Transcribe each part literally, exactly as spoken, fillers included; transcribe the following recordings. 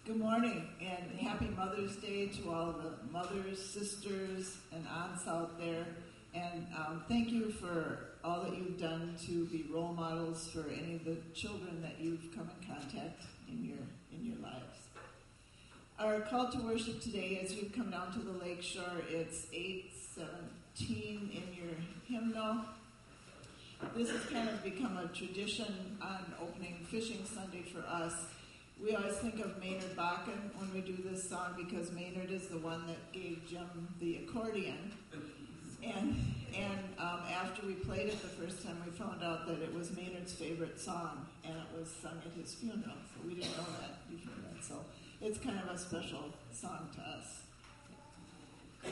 Good morning, and happy Mother's Day to all the mothers, sisters, and aunts out there. And um, thank you for all that you've done to be role models for any of the children that you've come in contact in your in your lives. Our call to worship today, as you come down to the lake shore, it's eight seventeen in your hymnal. This has kind of become a tradition on opening Fishing Sunday for us. We always think of Maynard Bakken when we do this song because Maynard is the one that gave Jim the accordion. And and um, after we played it the first time, we found out that it was Maynard's favorite song, and it was sung at his funeral. So we didn't know that before that. So it's kind of a special song to us.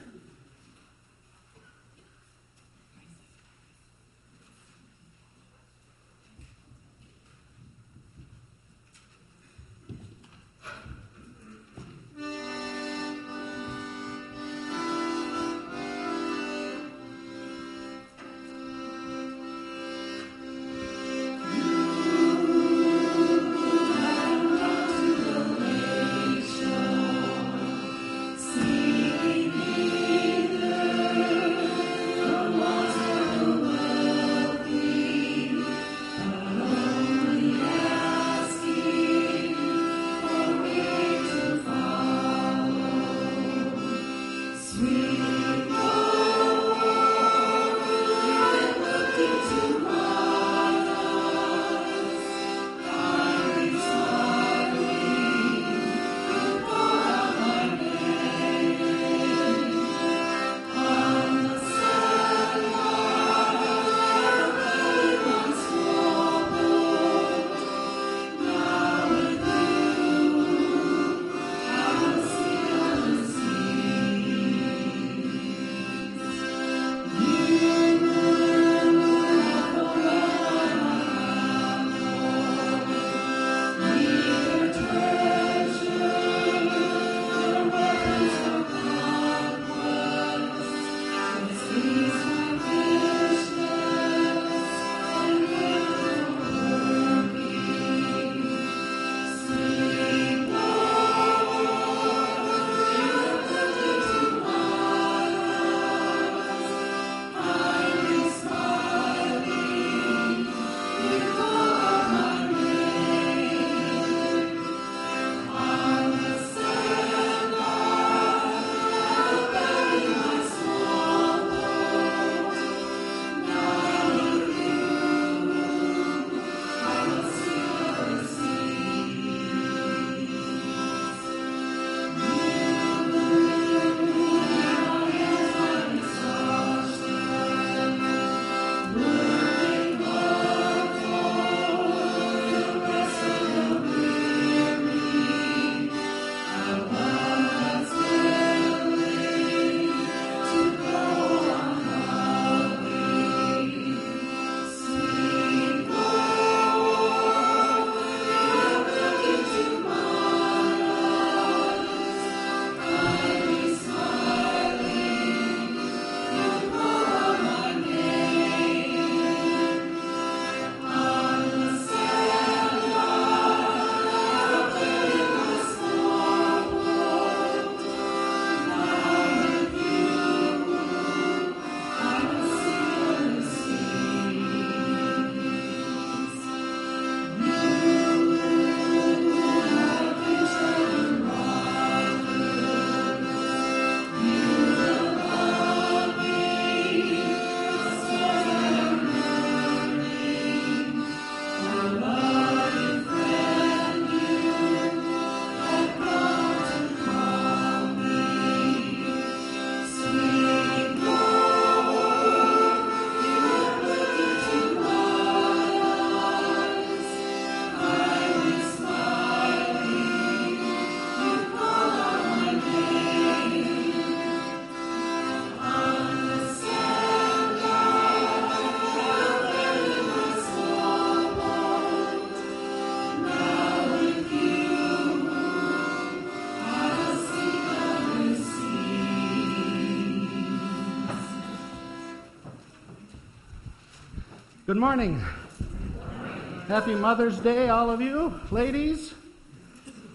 Good morning. Happy Mother's Day, all of you, ladies.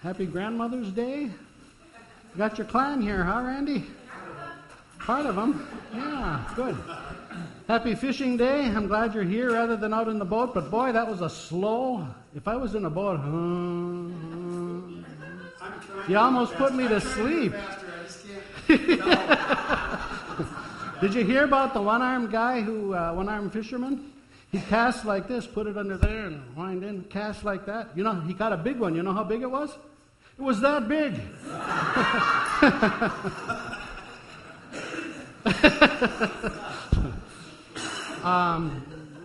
Happy Grandmother's Day. You got your clan here, huh, Randy? Part of them. Yeah, good. Happy Fishing Day. I'm glad you're here rather than out in the boat, but boy, that was a slow. If I was in a boat, uh, uh, you almost put me to sleep. Did you hear about the one-armed guy who, uh, one-armed fisherman? He cast like this, put it under there and wind in, cast like that. You know, he got a big one. You know how big it was? It was that big. um,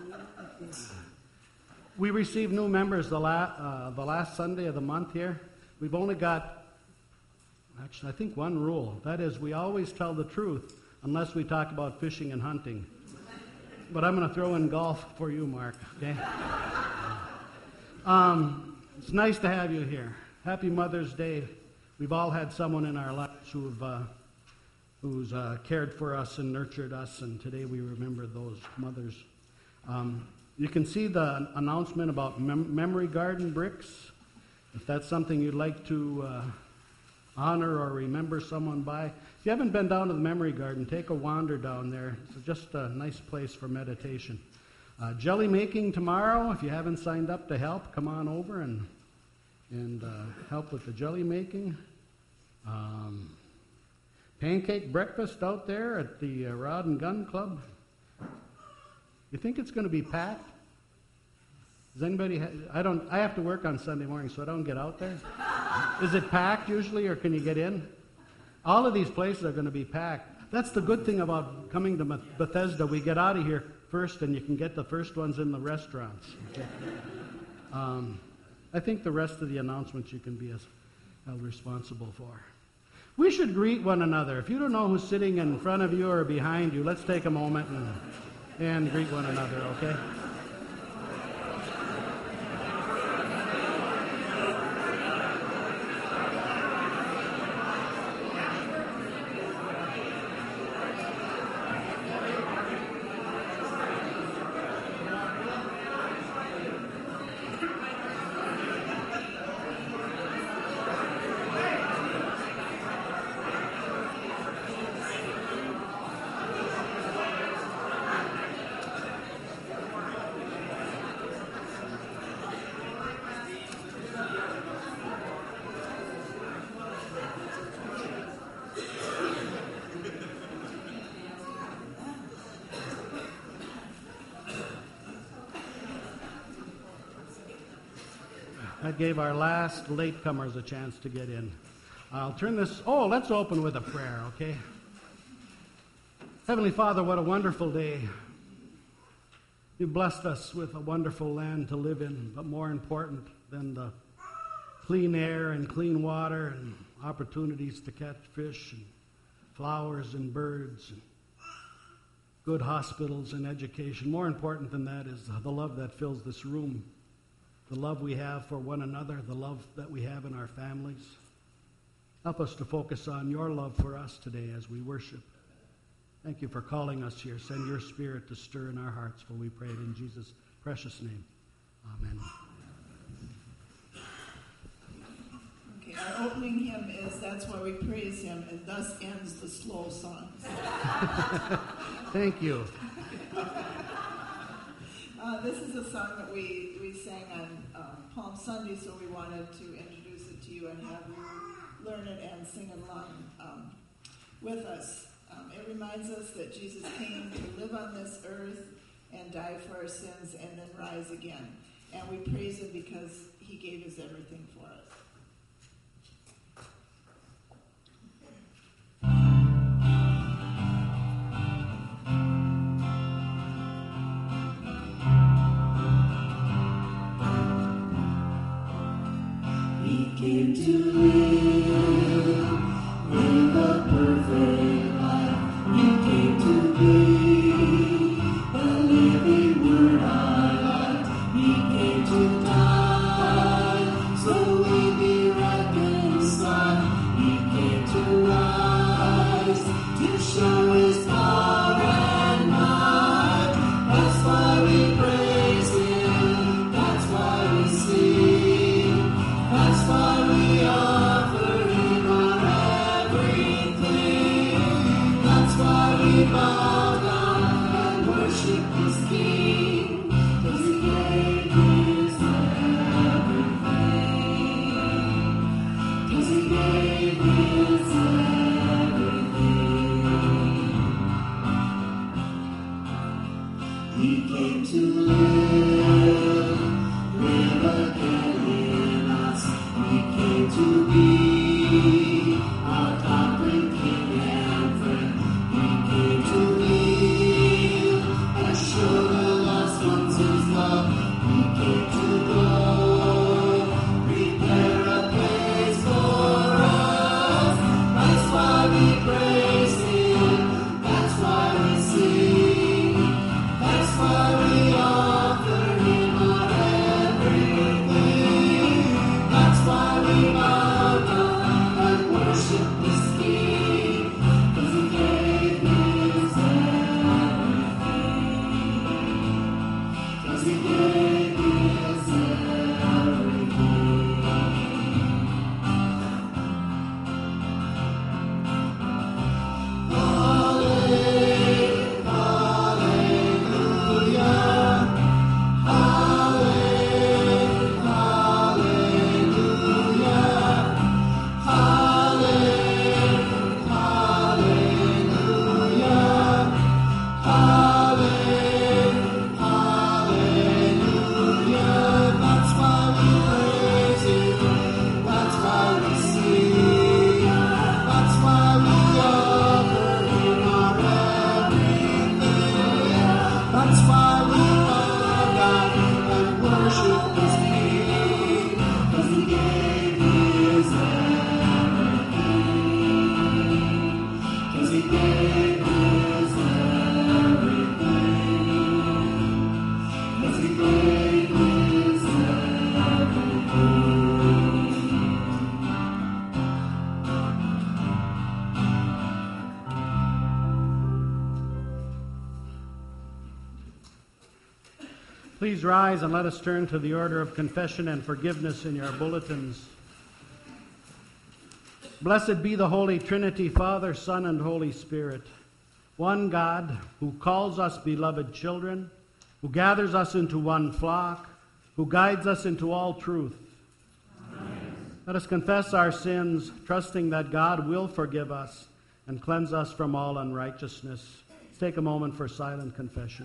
we received new members the, la- uh, the last Sunday of the month here. We've only got, actually, I think one rule. That is, we always tell the truth unless we talk about fishing and hunting. But I'm going to throw in golf for you, Mark, okay? um, it's nice to have you here. Happy Mother's Day. We've all had someone in our lives who've, uh, who's uh, cared for us and nurtured us, and today we remember those mothers. Um, you can see the announcement about mem- Memory Garden bricks. If that's something you'd like to uh, honor or remember someone by. If you haven't been down to the Memory Garden, take a wander down there. It's just a nice place for meditation. Uh, jelly making tomorrow. If you haven't signed up to help, come on over and and uh, help with the jelly making. Um, pancake breakfast out there at the uh, Rod and Gun Club. You think it's going to be packed? Does anybody? Ha- I don't. I have to work on Sunday morning, so I don't get out there. Is it packed usually, or can you get in? All of these places are going to be packed. That's the good thing about coming to Bethesda. We get out of here first, and you can get the first ones in the restaurants. Okay? Um, I think the rest of the announcements you can be as held responsible for. We should greet one another. If you don't know who's sitting in front of you or behind you, let's take a moment and, and greet one another, okay? That gave our last latecomers a chance to get in. I'll turn this, oh, let's open with a prayer, okay? Heavenly Father, what a wonderful day. You've blessed us with a wonderful land to live in, but more important than the clean air and clean water and opportunities to catch fish and flowers and birds and good hospitals and education. More important than that is the love that fills this room. The love we have for one another, the love that we have in our families. Help us to focus on your love for us today as we worship. Thank you for calling us here. Send your Spirit to stir in our hearts, for we pray it in Jesus' precious name. Amen. Okay, our opening hymn is That's Why We Praise Him, and thus ends the slow song. Thank you. Uh, this is a song that we, we sang on um, Palm Sunday, so we wanted to introduce it to you and have you learn it and sing along um, with us. Um, it reminds us that Jesus came to live on this earth and die for our sins and then rise again. And we praise him because he gave us everything for us. Came to live, live a perfect life. He came to be the living word our life. He came to die, so we be reconciled. He came to rise, to show his power and might. That's why we praise him, that's why we sing. That's why we are. to live, live again in us. He came to be our conquering King and friend. He came to heal and show the lost ones His love. He came to go, prepare a place for us. That's why we praise Him. That's why we sing. That's why we offer Him our everything. That's why we bow down and worship this King. 'Cause He gave His everything. 'Cause He gave His everything. Hallelujah, hallelujah, hallelujah, hallelujah, hallelujah. That's why we praise Him. That's why we sing. That's why we offer Him our everything. That's why we bow down and worship this King. 'Cause He gave His everything. 'Cause He gave His everything. 'Cause He gave His everything. Please rise and let us turn to the order of confession and forgiveness in your bulletins. Blessed be the Holy Trinity, Father, Son, and Holy Spirit, one God who calls us beloved children, who gathers us into one flock, who guides us into all truth. Amen. Let us confess our sins, trusting that God will forgive us and cleanse us from all unrighteousness. Let's take a moment for silent confession.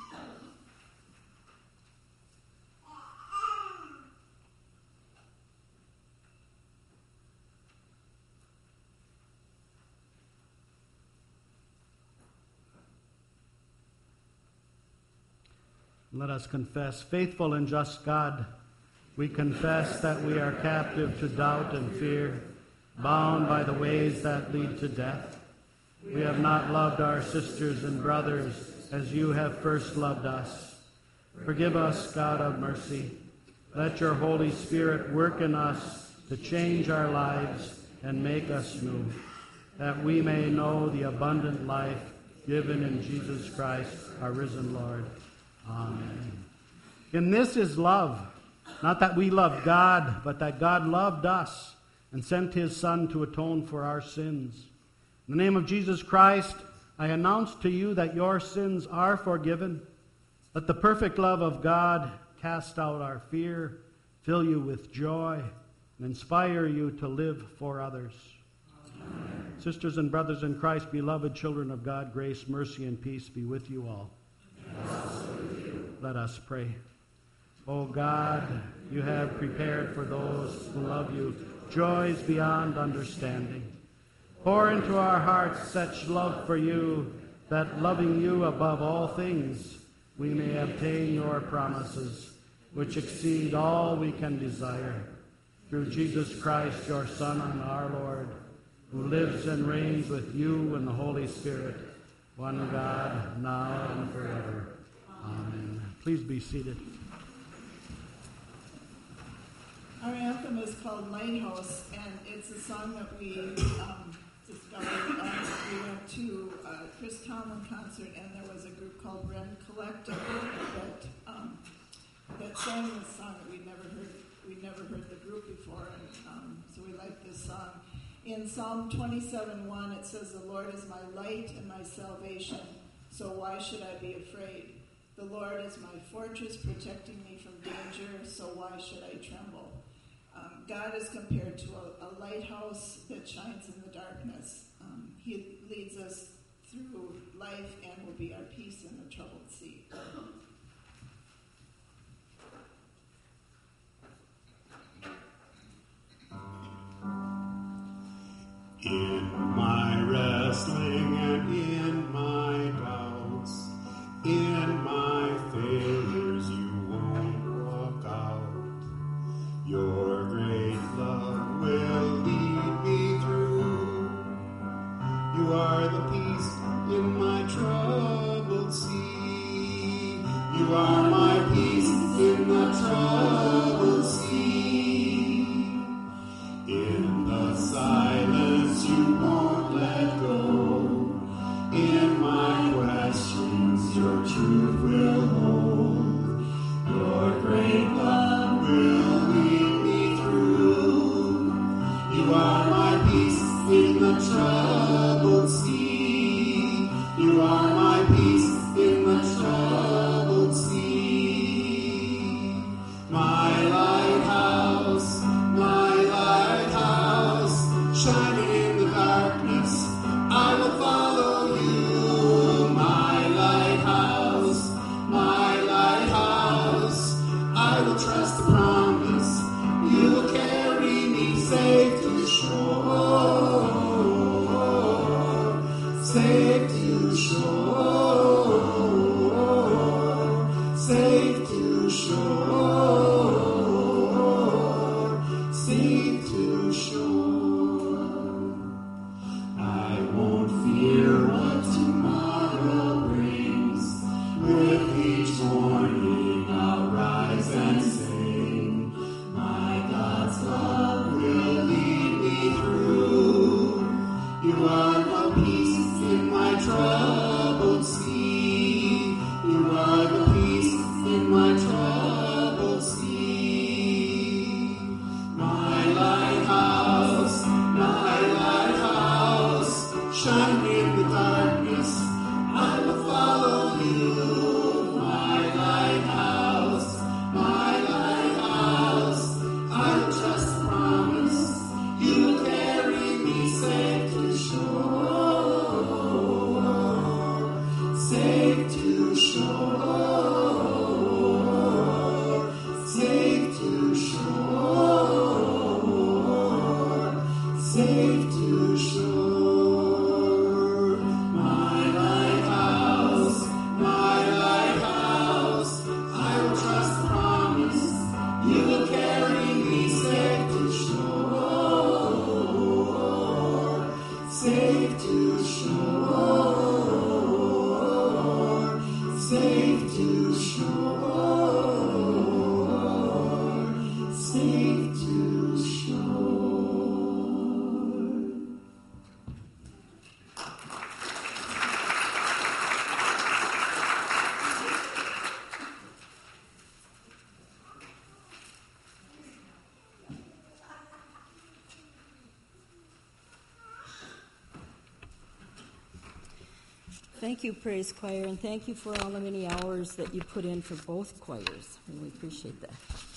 Let us confess. Faithful and just God, we confess that we are captive to doubt and fear, bound by the ways that lead to death. We have not loved our sisters and brothers as you have first loved us. Forgive us, God of mercy. Let your Holy Spirit work in us to change our lives and make us new, that we may know the abundant life given in Jesus Christ, our risen Lord. Amen. And this is love, not that we loved God, but that God loved us and sent His Son to atone for our sins. In the name of Jesus Christ, I announce to you that your sins are forgiven. Let the perfect love of God cast out our fear, fill you with joy, and inspire you to live for others. Amen. Sisters and brothers in Christ, beloved children of God, grace, mercy, and peace be with you all. Let us pray. O God, you have prepared for those who love you joys beyond understanding. Pour into our hearts such love for you that, loving you above all things, we may obtain your promises, which exceed all we can desire. Through Jesus Christ, your Son and our Lord, who lives and reigns with you in the Holy Spirit, one God, now and forever. Amen. Please be seated. Our anthem is called Lighthouse, and it's a song that we um, discovered. Uh, we went to a Chris Tomlin concert, and there was a group called Ren Collective that um, that sang this song that we'd never heard. We'd never heard the group before, and um, so we like this song. In Psalm twenty-seven one, it says, "The Lord is my light and my salvation, so why should I be afraid? The Lord is my fortress, protecting me from danger, so why should I tremble?" Um, God is compared to a, a lighthouse that shines in the darkness. Um, he leads us through life and will be our peace in the troubled sea. troubled sea. You are my peace in the troubled sea. In the silence you won't let go. In my questions your truth will hold. Your great love will lead me through. You are my peace in the troubled sea. You are my peace in the troubled sea. My lighthouse, my lighthouse, shining in the darkness, I will follow you. My lighthouse, my lighthouse, I will trust the promise. You will carry me safe to shore, safe to shore, safe to shore, safe to shore. I won't fear what tomorrow brings. With each morning I'll rise and sing. My God's love will lead me through. You are the peace in my troubled sea. You are the peace in my troubled sea. My lighthouse, my lighthouse, shine in the darkness, I will follow you. My lighthouse, my lighthouse, I will trust the promise. You will carry me safe to shore, safe to shore, safe to shore, safe to shore. My lighthouse, my lighthouse, I will trust the promise. You will carry me safe to shore, safe to shore, safe to shore, safe to shore. Thank you, Praise Choir, and thank you for all the many hours that you put in for both choirs. Really appreciate that.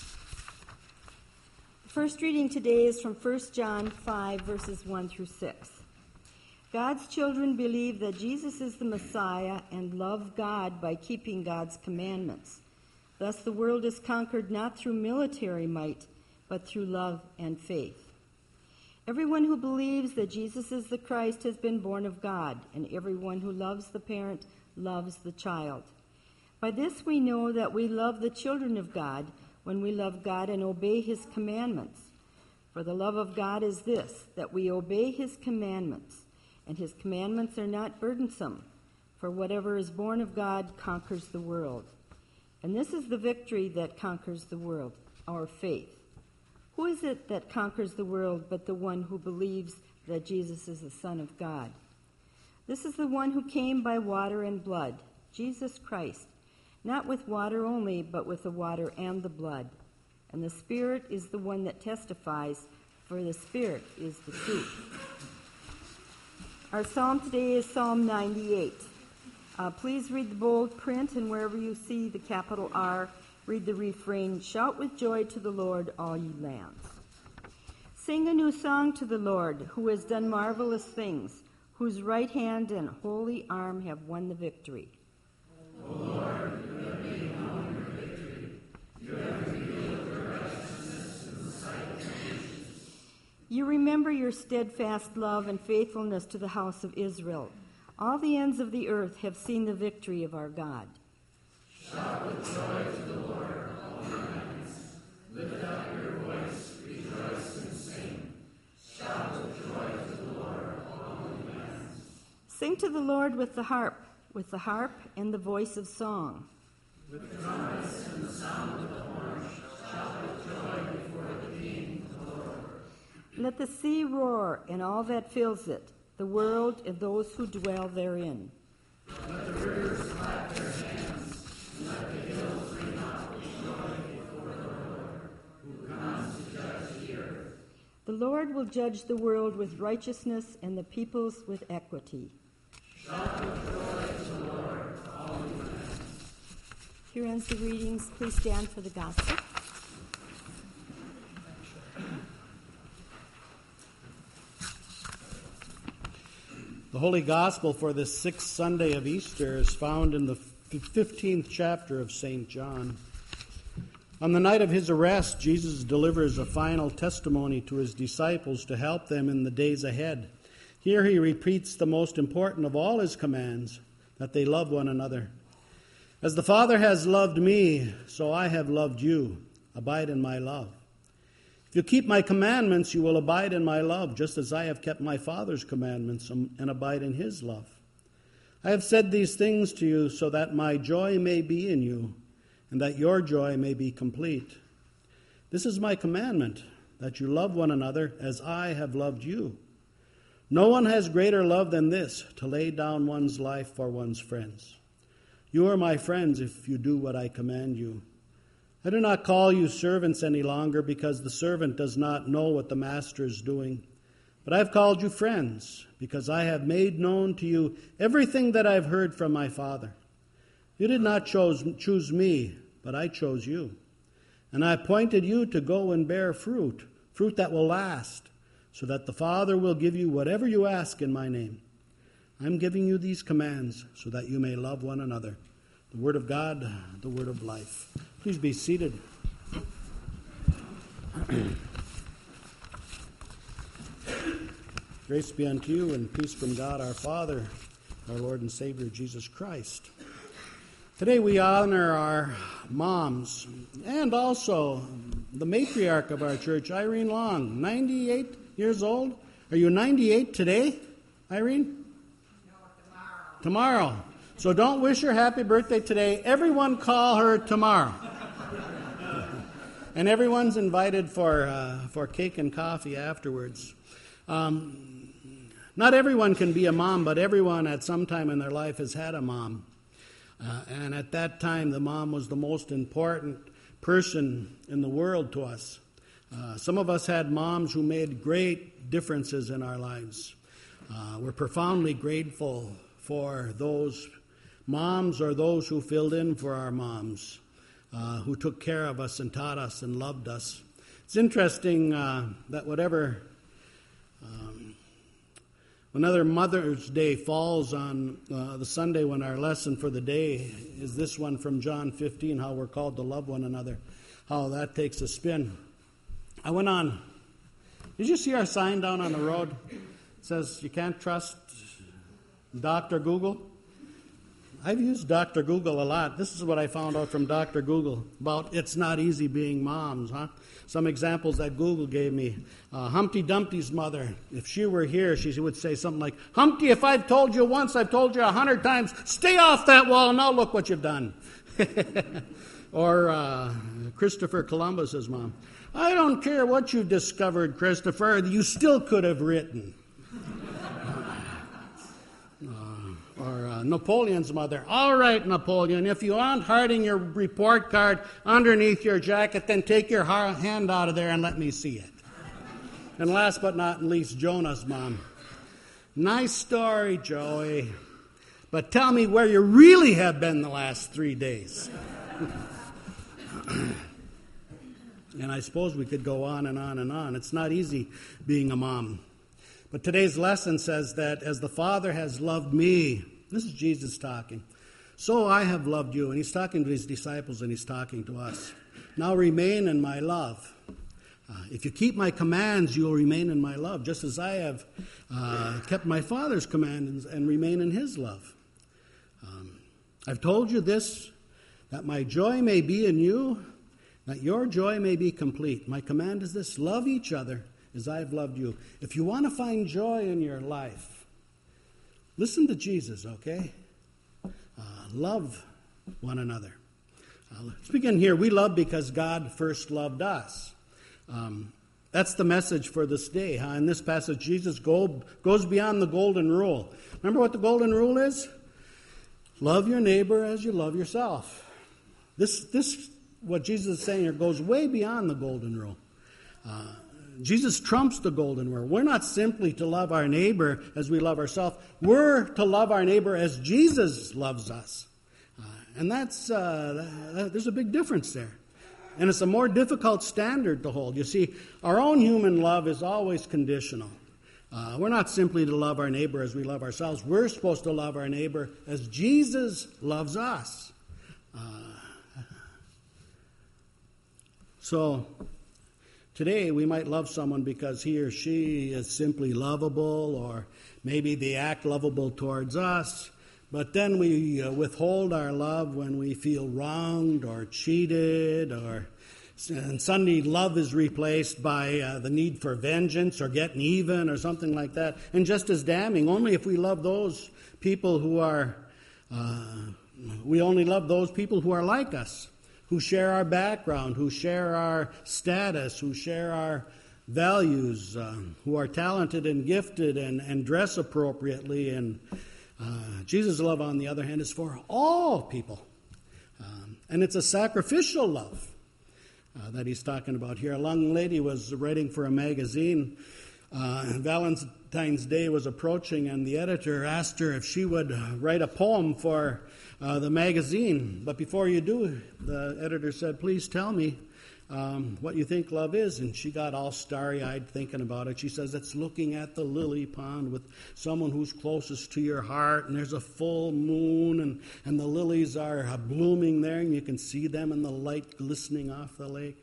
The first reading today is from First John five, verses one through six. God's children believe that Jesus is the Messiah and love God by keeping God's commandments. Thus the world is conquered not through military might, but through love and faith. Everyone who believes that Jesus is the Christ has been born of God, and everyone who loves the parent loves the child. By this we know that we love the children of God when we love God and obey his commandments. For the love of God is this, that we obey his commandments, and his commandments are not burdensome. For whatever is born of God conquers the world. And this is the victory that conquers the world, our faith. Who is it that conquers the world but the one who believes that Jesus is the Son of God? This is the one who came by water and blood, Jesus Christ, not with water only, but with the water and the blood. And the Spirit is the one that testifies, for the Spirit is the truth. Our psalm today is Psalm ninety-eight. Uh, please read the bold print, and wherever you see the capital R, read the refrain, "Shout with joy to the Lord, all ye lands." Sing a new song to the Lord, who has done marvelous things, whose right hand and holy arm have won the victory. O Lord, you have made known your victory. You have revealed your righteousness in the sight of nations. You remember your steadfast love and faithfulness to the house of Israel. All the ends of the earth have seen the victory of our God. Shout with joy to the Lord, all your lands. Lift up your voice, rejoice and sing. Shout with joy to the Lord, all your lands. Sing to the Lord with the harp. with the harp and the voice of song. With the trumpets and the sound of the horn, shout with joy before the King, the Lord. Let the sea roar and all that fills it, the world and those who dwell therein. Let the rivers clap their hands, and let the hills ring out with joy before the Lord, who comes to judge the earth. The Lord will judge the world with righteousness and the peoples with equity. Shout with joy to the Lord, all you lands. Here ends the readings. Please stand for the gospel. The Holy Gospel for this sixth Sunday of Easter is found in the fifteenth chapter of Saint John. On the night of his arrest, Jesus delivers a final testimony to his disciples to help them in the days ahead. Here he repeats the most important of all his commands, that they love one another. As the Father has loved me, so I have loved you. Abide in my love. If you keep my commandments, you will abide in my love, just as I have kept my Father's commandments and abide in his love. I have said these things to you so that my joy may be in you, and that your joy may be complete. This is my commandment, that you love one another as I have loved you. No one has greater love than this, to lay down one's life for one's friends. You are my friends if you do what I command you. I do not call you servants any longer, because the servant does not know what the master is doing. But I have called you friends, because I have made known to you everything that I have heard from my Father. You did not chose, choose me, but I chose you. And I appointed you to go and bear fruit, fruit that will last, so that the Father will give you whatever you ask in my name. I am giving you these commands so that you may love one another. The word of God, the word of life. Please be seated. Grace be unto you and peace from God our Father, our Lord and Savior Jesus Christ. Today we honor our moms and also the matriarch of our church, Irene Long, ninety-eight years old. Are you ninety-eight today, Irene? No, tomorrow. Tomorrow. So don't wish her happy birthday today. Everyone call her tomorrow. And everyone's invited for uh, for cake and coffee afterwards. Um, not everyone can be a mom, but everyone at some time in their life has had a mom. Uh, and at that time, the mom was the most important person in the world to us. Uh, some of us had moms who made great differences in our lives. Uh, we're profoundly grateful for those moms or those who filled in for our moms, uh, who took care of us and taught us and loved us. It's interesting uh, that whatever, um, whenever Mother's Day falls on uh, the Sunday when our lesson for the day is this one from John fifteen, how we're called to love one another, how that takes a spin. I went on, did you see our sign down on the road? It says you can't trust Doctor Google. I've used Doctor Google a lot. This is what I found out from Doctor Google about it's not easy being moms, huh? Some examples that Google gave me. Uh, Humpty Dumpty's mother, if she were here, she would say something like, Humpty, if I've told you once, I've told you a hundred times, stay off that wall, now look what you've done. Or uh, Christopher Columbus's mom. I don't care what you discovered, Christopher, you still could have written. Or uh, Napoleon's mother. All right, Napoleon, if you aren't hiding your report card underneath your jacket, then take your hand out of there and let me see it. And last but not least, Jonah's mom. Nice story, Joey, but tell me where you really have been the last three days. And I suppose we could go on and on and on. It's not easy being a mom. But today's lesson says that as the Father has loved me, this is Jesus talking, so I have loved you. And he's talking to his disciples and he's talking to us. Now remain in my love. Uh, if you keep my commands, you will remain in my love, just as I have uh, kept my Father's commands and remain in his love. Um, I've told you this, that my joy may be in you, that your joy may be complete. My command is this, love each other as I have loved you. If you want to find joy in your life, listen to Jesus, okay? love one another. Uh, let's begin here. We love because God first loved us. Um, that's the message for this day. Huh? In this passage, Jesus go, goes beyond the golden rule. Remember what the golden rule is? Love your neighbor as you love yourself. This, this, what Jesus is saying here, goes way beyond the golden rule. Uh, Jesus trumps the golden rule. We're not simply to love our neighbor as we love ourselves. We're to love our neighbor as Jesus loves us. Uh, and that's uh, there's a big difference there. And it's a more difficult standard to hold. You see, our own human love is always conditional. Uh, we're not simply to love our neighbor as we love ourselves. We're supposed to love our neighbor as Jesus loves us. Uh, so... Today, we might love someone because he or she is simply lovable, or maybe they act lovable towards us. But then we uh, withhold our love when we feel wronged or cheated, or and suddenly love is replaced by uh, the need for vengeance or getting even or something like that. And just as damning, only if we love those people who are, uh, we only love those people who are like us, who share our background, who share our status, who share our values, uh, who are talented and gifted and, and dress appropriately. And uh, Jesus' love, on the other hand, is for all people. Um, and it's a sacrificial love uh, that he's talking about here. A young lady was writing for a magazine. Uh, Valentine's Day was approaching, and the editor asked her if she would write a poem for Uh, the magazine. But before you do, the editor said, please tell me um, what you think love is. And she got all starry-eyed thinking about it. She says, it's looking at the lily pond with someone who's closest to your heart, and there's a full moon, and, and the lilies are uh, blooming there, and you can see them in the light glistening off the lake.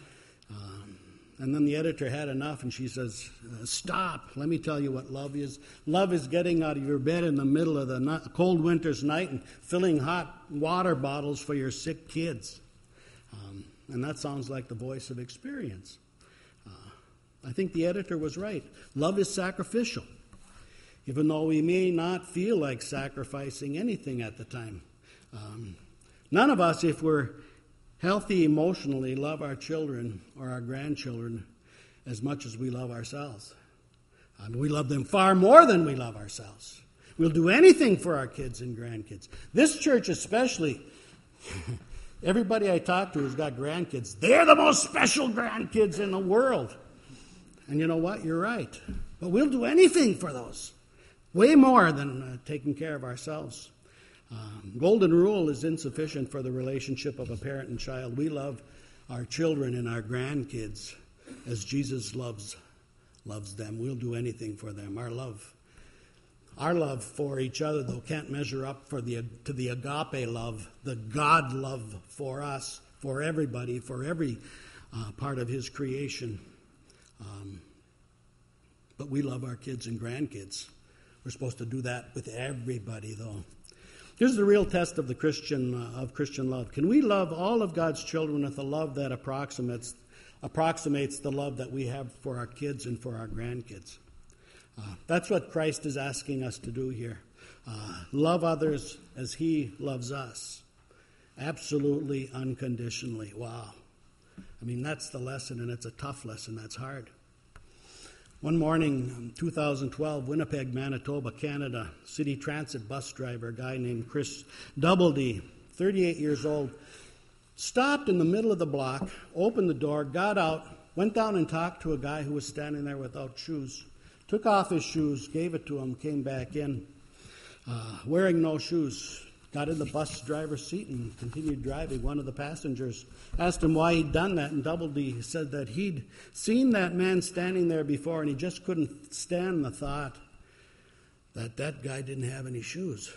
Um, And then the editor had enough, and she says, stop, let me tell you what love is. Love is getting out of your bed in the middle of the night, cold winter's night and filling hot water bottles for your sick kids. Um, and that sounds like the voice of experience. Uh, I think the editor was right. Love is sacrificial, even though we may not feel like sacrificing anything at the time. Um, none of us, if we're healthy emotionally, love our children or our grandchildren as much as we love ourselves. I mean, we love them far more than we love ourselves. We'll do anything for our kids and grandkids. This church especially, everybody I talk to who's got grandkids, they're the most special grandkids in the world. And you know what? You're right. But we'll do anything for those. Way more than uh, taking care of ourselves. Um, golden rule is insufficient for the relationship of a parent and child. We love our children and our grandkids as Jesus loves loves them. We'll do anything for them. Our love, our love for each other, though, can't measure up for the to the agape love, the God love for us, for everybody, for every uh, part of His creation. Um, but we love our kids and grandkids. We're supposed to do that with everybody, though. Here's the real test of the Christian uh, of Christian love. Can we love all of God's children with a love that approximates approximates the love that we have for our kids and for our grandkids? Uh, that's what Christ is asking us to do here. Uh, love others as He loves us, absolutely unconditionally. Wow. I mean, that's the lesson, and it's a tough lesson. That's hard. One morning, two thousand twelve, Winnipeg, Manitoba, Canada, city transit bus driver, a guy named Chris Doubledy, thirty-eight years old, stopped in the middle of the block, opened the door, got out, went down and talked to a guy who was standing there without shoes, took off his shoes, gave it to him, came back in, uh, wearing no shoes, got in the bus driver's seat and continued driving. One of the passengers asked him why he'd done that, and Doubledy said that he'd seen that man standing there before, and he just couldn't stand the thought that that guy didn't have any shoes.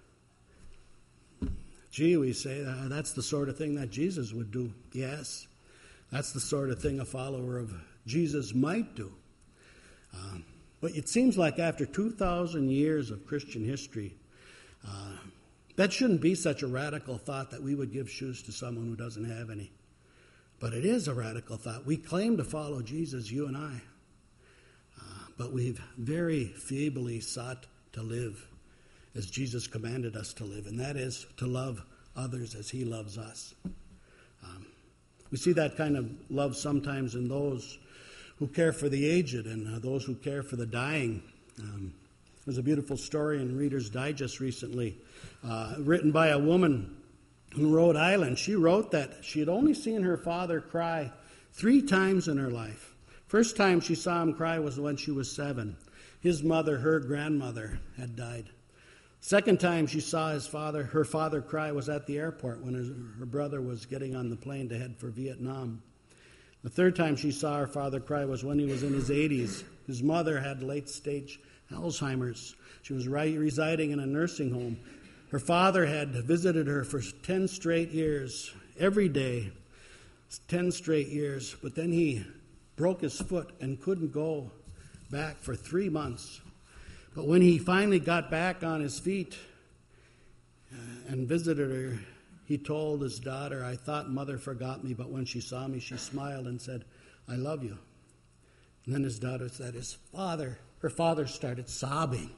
Gee, we say, uh, that's the sort of thing that Jesus would do. Yes, that's the sort of thing a follower of Jesus might do. Um, but it seems like after two thousand years of Christian history, uh, that shouldn't be such a radical thought that we would give shoes to someone who doesn't have any. But it is a radical thought. We claim to follow Jesus, you and I. Uh, but we've very feebly sought to live as Jesus commanded us to live, and that is to love others as he loves us. Um, we see that kind of love sometimes in those who care for the aged and uh, those who care for the dying. Um, there's a beautiful story in Reader's Digest recently, uh, written by a woman in Rhode Island. She wrote that she had only seen her father cry three times in her life. First time she saw him cry was when she was seven. His mother, her grandmother, had died. Second time she saw his father, her father cry was at the airport when his, her brother was getting on the plane to head for Vietnam. The third time she saw her father cry was when he was in his eighties. His mother had late-stage Alzheimer's. She was right, residing in a nursing home. Her father had visited her for ten straight years, every day, ten straight years. But then he broke his foot and couldn't go back for three months. But when he finally got back on his feet uh, and visited her, he told his daughter, "I thought Mother forgot me, but when she saw me, she smiled and said, 'I love you.'" And then his daughter said, his father, her father started sobbing.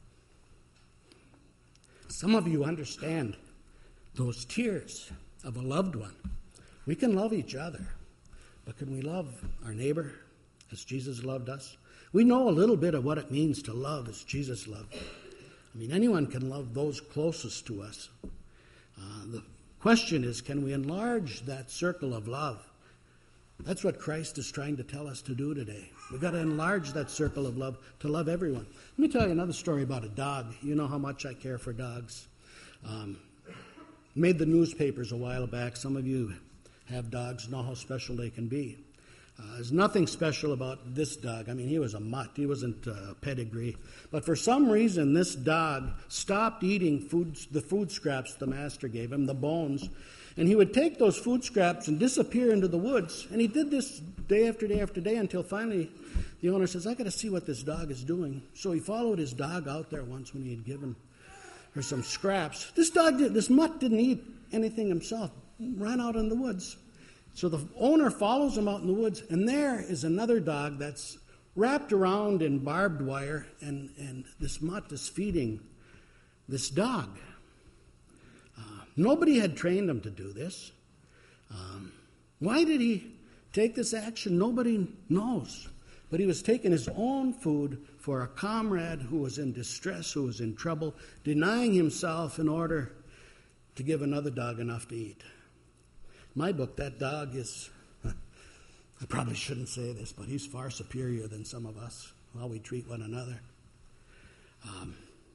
Some of you understand those tears of a loved one. We can love each other, but can we love our neighbor as Jesus loved us? We know a little bit of what it means to love as Jesus loved. I mean, anyone can love those closest to us. Uh, the question is, can we enlarge that circle of love? That's what Christ is trying to tell us to do today. We've got to enlarge that circle of love to love everyone. Let me tell you another story about a dog. You know how much I care for dogs. Um, made the newspapers a while back. Some of you have dogs, know how special they can be. Uh, there's nothing special about this dog. I mean, he was a mutt. He wasn't a pedigree. But for some reason, this dog stopped eating food, the food scraps the master gave him, the bones. And he would take those food scraps and disappear into the woods. And he did this day after day after day until finally the owner says, "I got to see what this dog is doing." So he followed his dog out there once when he had given her some scraps. This dog, did, this mutt didn't eat anything himself, ran out in the woods. So the owner follows him out in the woods, and there is another dog that's wrapped around in barbed wire, and, and this mutt is feeding this dog. Uh, nobody had trained him to do this. Um, why did he take this action? Nobody knows. But he was taking his own food for a comrade who was in distress, who was in trouble, denying himself in order to give another dog enough to eat. My book, that dog is, I probably shouldn't say this, but he's far superior than some of us, how we treat one another. Um,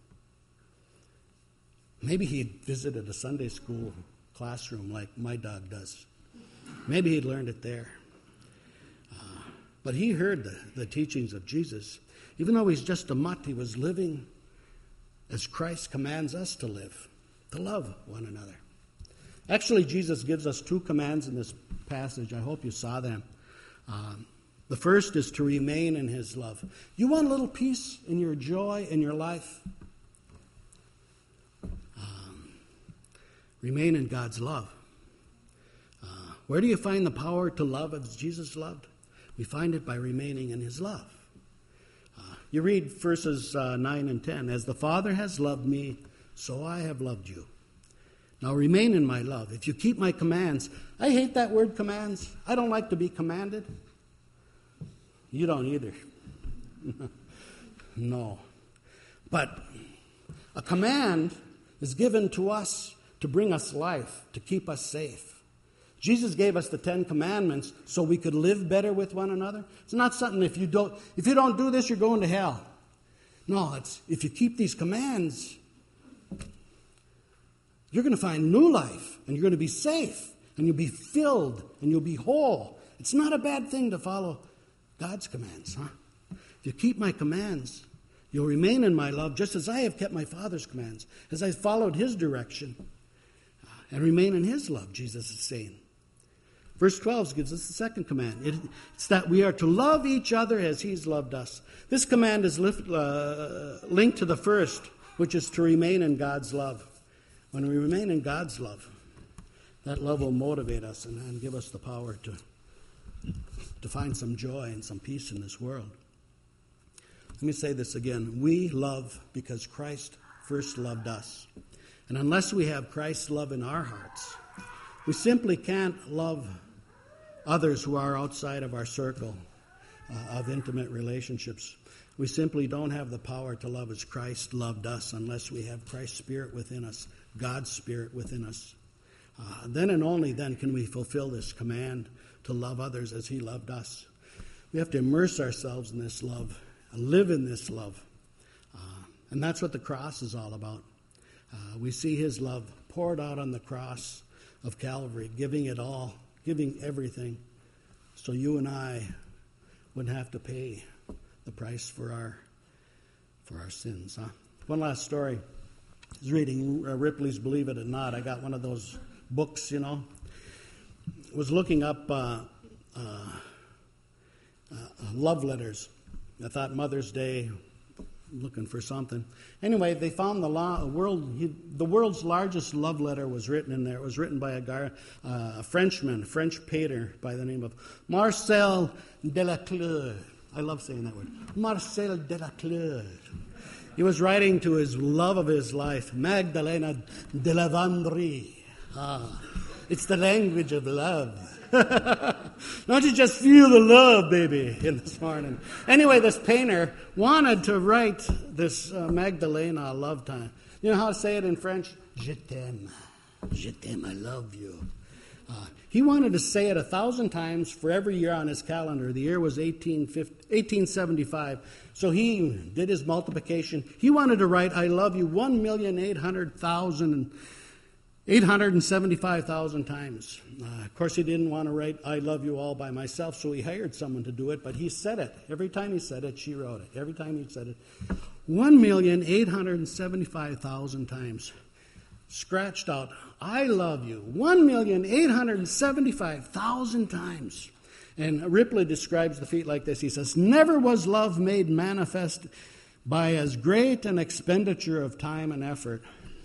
maybe he'd visited a Sunday school classroom like my dog does. Maybe he'd learned it there. Uh, but he heard the, the teachings of Jesus. Even though he's just a mutt, he was living as Christ commands us to live, to love one another. Actually, Jesus gives us two commands in this passage. I hope you saw them. Um, the first is to remain in his love. You want a little peace in your joy in your life? Um, remain in God's love. Uh, where do you find the power to love as Jesus loved? We find it by remaining in his love. Uh, you read verses uh, nine and ten. As the Father has loved me, so I have loved you. Now remain in my love. If you keep my commands, I hate that word commands. I don't like to be commanded. You don't either. No. But a command is given to us to bring us life, to keep us safe. Jesus gave us the Ten Commandments so we could live better with one another. It's not something if you don't if you don't do this, you're going to hell. No, it's if you keep these commands, you're going to find new life, and you're going to be safe, and you'll be filled, and you'll be whole. It's not a bad thing to follow God's commands, huh? If you keep my commands, you'll remain in my love, just as I have kept my Father's commands, as I followed his direction, and remain in his love, Jesus is saying. Verse twelve gives us the second command. It, it's that we are to love each other as he's loved us. This command is lift, uh, linked to the first, which is to remain in God's love. When we remain in God's love, that love will motivate us and, and give us the power to, to find some joy and some peace in this world. Let me say this again. We love because Christ first loved us. And unless we have Christ's love in our hearts, we simply can't love others who are outside of our circle uh, of intimate relationships. We simply don't have the power to love as Christ loved us unless we have Christ's Spirit within us, God's Spirit within us. Uh, then and only then can we fulfill this command to love others as He loved us. We have to immerse ourselves in this love, live in this love. Uh, and that's what the cross is all about. Uh, we see His love poured out on the cross of Calvary, giving it all, giving everything, so you and I wouldn't have to pay the price for our for our sins. Huh? One last story. I was reading Ripley's Believe It or Not. I got one of those books, you know. I was looking up uh, uh, uh, love letters. I thought Mother's Day, looking for something. Anyway, they found the law, world, he, the world's largest love letter was written in there. It was written by a, guy, uh, a Frenchman, a French painter by the name of Marcel Delaclure. I love saying that word. Marcel Delaclure. He was writing to his love of his life, Magdalena de la Vendrée. Ah, it's the language of love. Don't you just feel the love, baby, in this morning? Anyway, this painter wanted to write this uh, Magdalena love time. You know how to say it in French? Je t'aime. Je t'aime, I love you. Uh, he wanted to say it a thousand times for every year on his calendar. The year was eighteen seventy-five. So he did his multiplication. He wanted to write, I love you, one million eight hundred thousand eight hundred seventy-five thousand times. Uh, of course, he didn't want to write, I love you all by myself, so he hired someone to do it, but he said it. Every time he said it, she wrote it. Every time he said it, one million eight hundred seventy-five thousand times. Scratched out, I love you, one million eight hundred seventy-five thousand times. And Ripley describes the feat like this. He says, never was love made manifest by as great an expenditure of time and effort.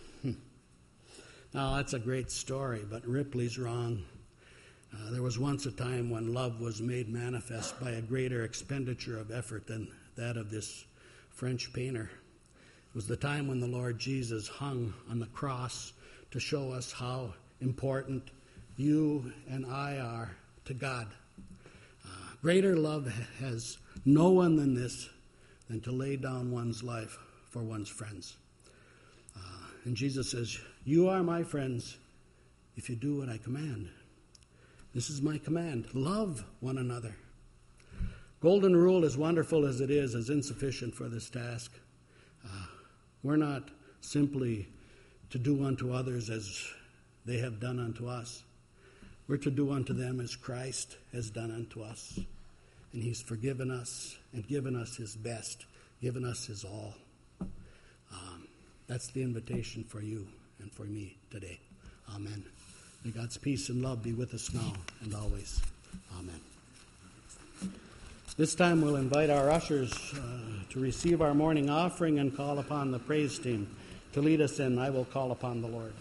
Now, that's a great story, but Ripley's wrong. Uh, there was once a time when love was made manifest by a greater expenditure of effort than that of this French painter. It was the time when the Lord Jesus hung on the cross to show us how important you and I are to God. Uh, greater love has no one than this, than to lay down one's life for one's friends. Uh, and Jesus says, you are my friends if you do what I command. This is my command. Love one another. Golden rule, as wonderful as it is, is insufficient for this task. Uh, we're not simply to do unto others as they have done unto us. We're to do unto them as Christ has done unto us. And He's forgiven us and given us His best, given us His all. Um, that's the invitation for you and for me today. Amen. May God's peace and love be with us now and always. Amen. This time we'll invite our ushers uh, to receive our morning offering and call upon the praise team to lead us in. I will call upon the Lord.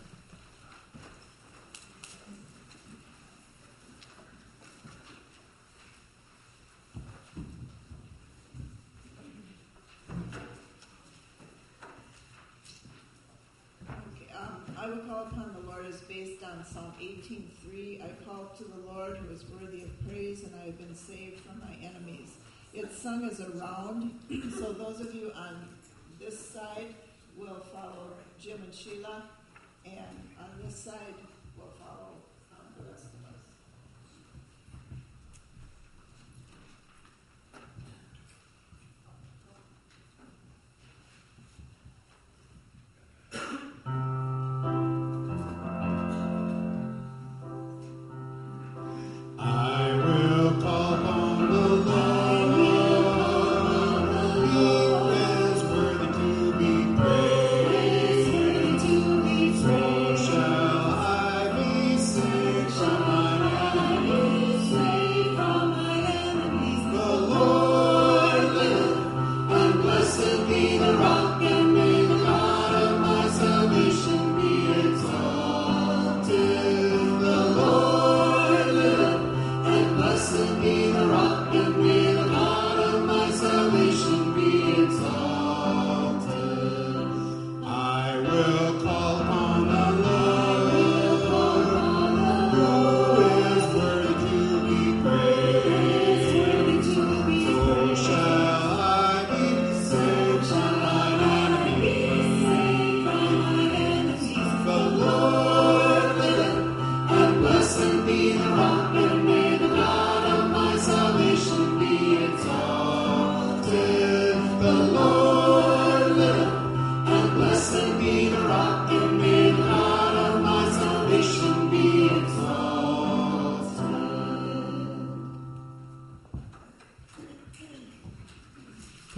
I will call upon the Lord is based on Psalm eighteen three. I call to the Lord who is worthy of praise, and I have been saved from my enemies. It's sung as a round, so those of you on this side will follow Jim and Sheila, and on this side will follow um, the rest of us. I will call on the Lord, who is worthy to be praised. So shall I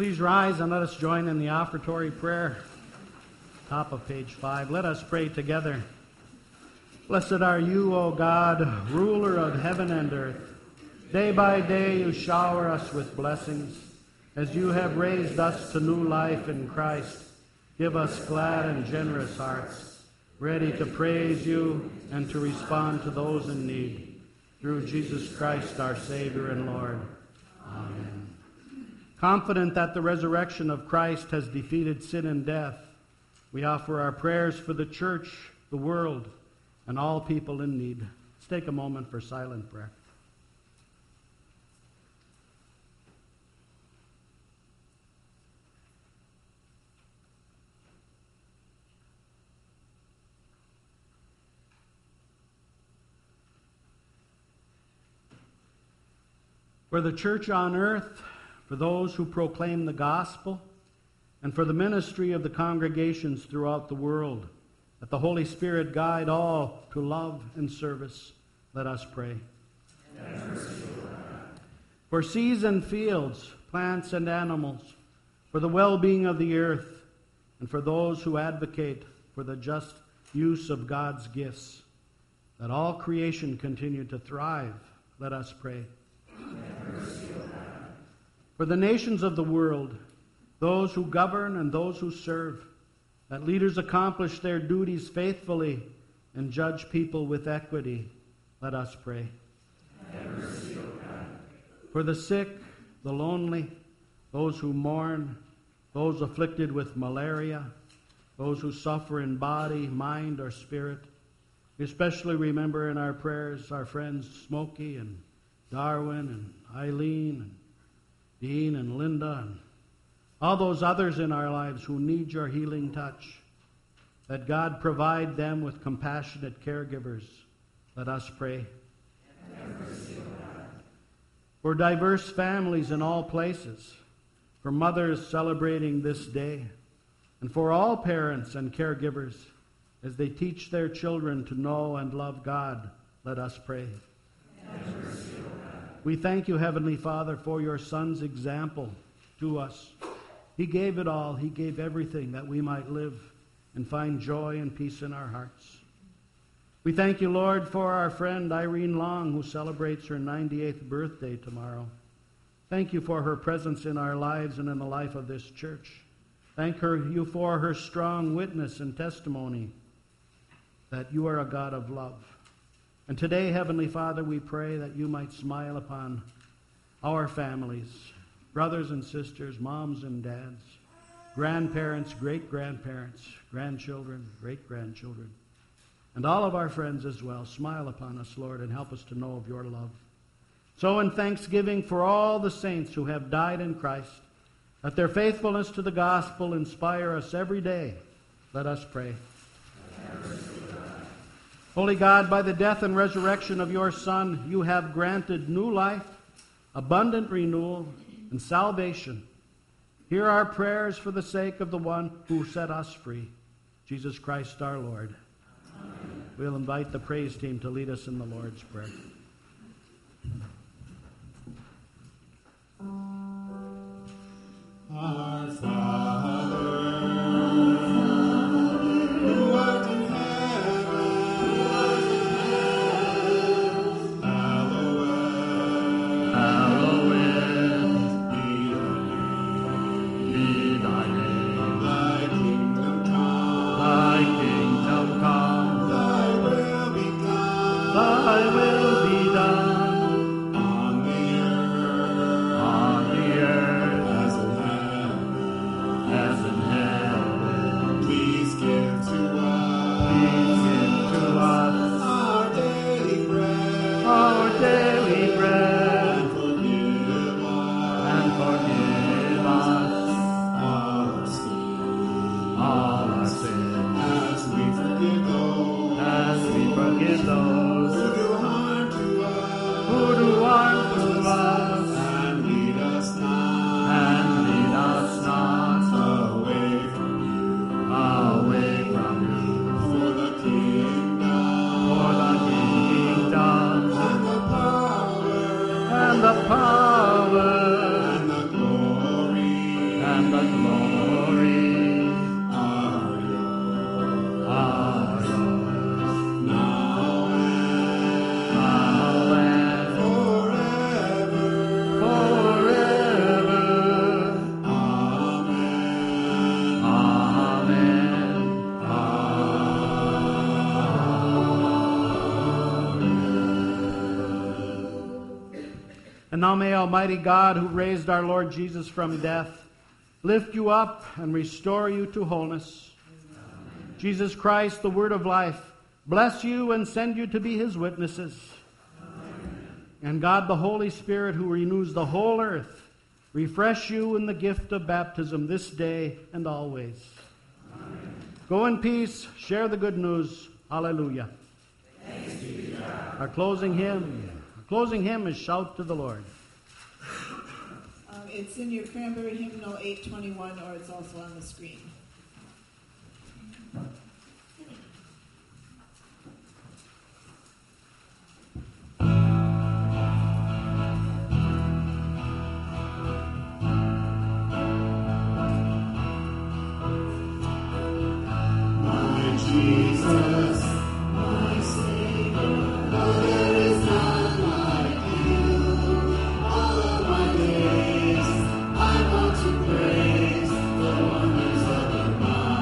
Please rise and let us join in the offertory prayer. Top of page five. Let us pray together. Blessed are you, O God, ruler of heaven and earth. Day by day you shower us with blessings. As you have raised us to new life in Christ, give us glad and generous hearts, ready to praise you and to respond to those in need. Through Jesus Christ, our Savior and Lord. Amen. Confident that the resurrection of Christ has defeated sin and death, we offer our prayers for the church, the world, and all people in need. Let's take a moment for silent prayer. For the church on earth, for those who proclaim the gospel, and for the ministry of the congregations throughout the world, that the Holy Spirit guide all to love and service, let us pray. For seas and fields, plants and animals, for the well-being of the earth, and for those who advocate for the just use of God's gifts, that all creation continue to thrive, let us pray. For the nations of the world, those who govern and those who serve, that leaders accomplish their duties faithfully and judge people with equity, let us pray. For the sick, the lonely, those who mourn, those afflicted with malaria, those who suffer in body, mind, or spirit, we especially remember in our prayers our friends Smokey and Darwin and Eileen and Dean and Linda and all those others in our lives who need your healing touch, that God provide them with compassionate caregivers. Let us pray. For diverse families in all places, for mothers celebrating this day, and for all parents and caregivers as they teach their children to know and love God, let us pray. We thank you, Heavenly Father, for your Son's example to us. He gave it all. He gave everything that we might live and find joy and peace in our hearts. We thank you, Lord, for our friend Irene Long, who celebrates her ninety-eighth birthday tomorrow. Thank you for her presence in our lives and in the life of this church. Thank her, you for her strong witness and testimony that you are a God of love. And today, Heavenly Father, we pray that you might smile upon our families, brothers and sisters, moms and dads, grandparents, great-grandparents, grandchildren, great-grandchildren, and all of our friends as well. Smile upon us, Lord, and help us to know of your love. So in thanksgiving for all the saints who have died in Christ, let their faithfulness to the gospel inspire us every day. Let us pray. Holy God, by the death and resurrection of your Son, you have granted new life, abundant renewal, and salvation. Hear our prayers for the sake of the one who set us free, Jesus Christ our Lord. Amen. We'll invite the praise team to lead us in the Lord's Prayer. Our Father, who art in heaven, hallowed, hallowed be thy name. Thy kingdom come, thy kingdom come, thy will be done, thy will be done on the earth, on the earth as in heaven, as in heaven. Please give to us, please give to us our daily bread, our daily bread, and forgive us, and forgive us all our sins, all our sins, as we forgive those, as we forgive those who do harm to us, And now may Almighty God, who raised our Lord Jesus from death, lift you up and restore you to wholeness. Amen. Jesus Christ, the Word of life, bless you and send you to be his witnesses. Amen. And God, the Holy Spirit, who renews the whole earth, refresh you in the gift of baptism this day and always. Amen. Go in peace, share the good news. Hallelujah. Thanks be to God. Our closing hymn. Closing hymn is Shout to the Lord. Um, it's in your Cranberry Hymnal eight twenty-one, or it's also on the screen. My Jesus, my Savior, oh, there is none like you. All of my days, I want to praise the wonders of the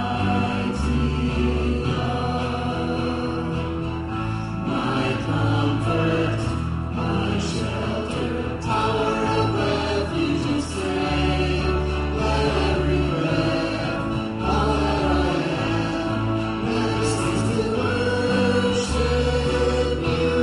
mighty love. My comfort, my shelter, tower of refuge and strength. Let every breath, all that I am, never cease to worship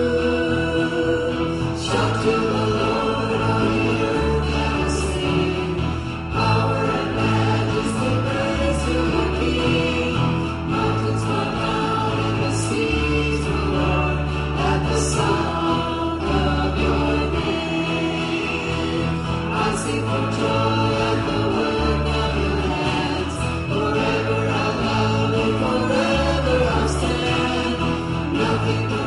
you. Shout to the Lord, all the earth, let us sing. Power and majesty, praise to the King. Mountains bow down and the seas will roar at the sound of your name. I sing for joy at the work of your hands. Forever I'll love you, forever I'll stand. Nothing